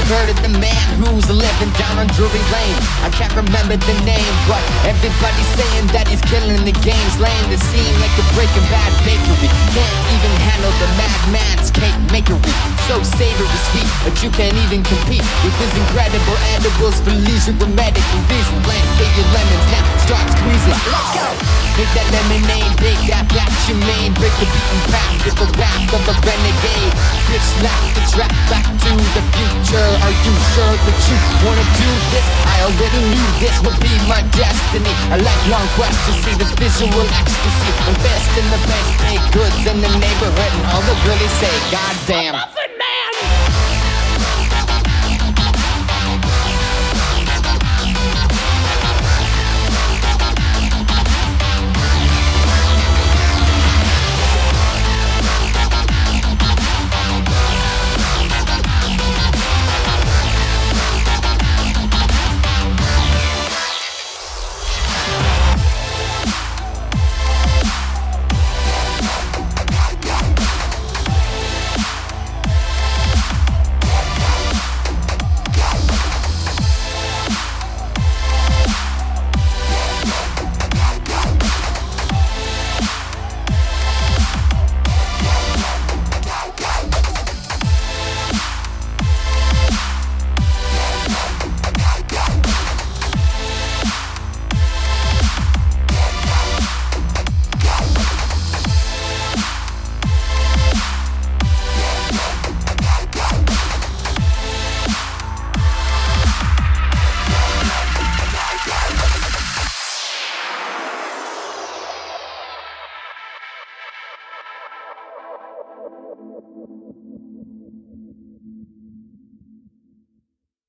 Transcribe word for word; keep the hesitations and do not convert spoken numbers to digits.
heard of the man who's living down on Drury Lane? I can't remember the name, but everybody's saying that he's killing the game, slaying the scene like a Breaking Bad bakery. Can't even handle the madman's cake makery. So savory sweet that you can't even compete with his incredible edibles for leisure with medical reasons. Land figure lemons now start squeezing. Let's go! Make that lemonade, big that batch your main. Break the beaten path with the wrath of a renegade. Bitch slap the trap back to the future. Are you sure that you wanna do this? I already knew this would be my destiny. A lifelong quest to see this visual ecstasy. Invest in the best baked goods in the neighborhood, and all the girlies say, God damn.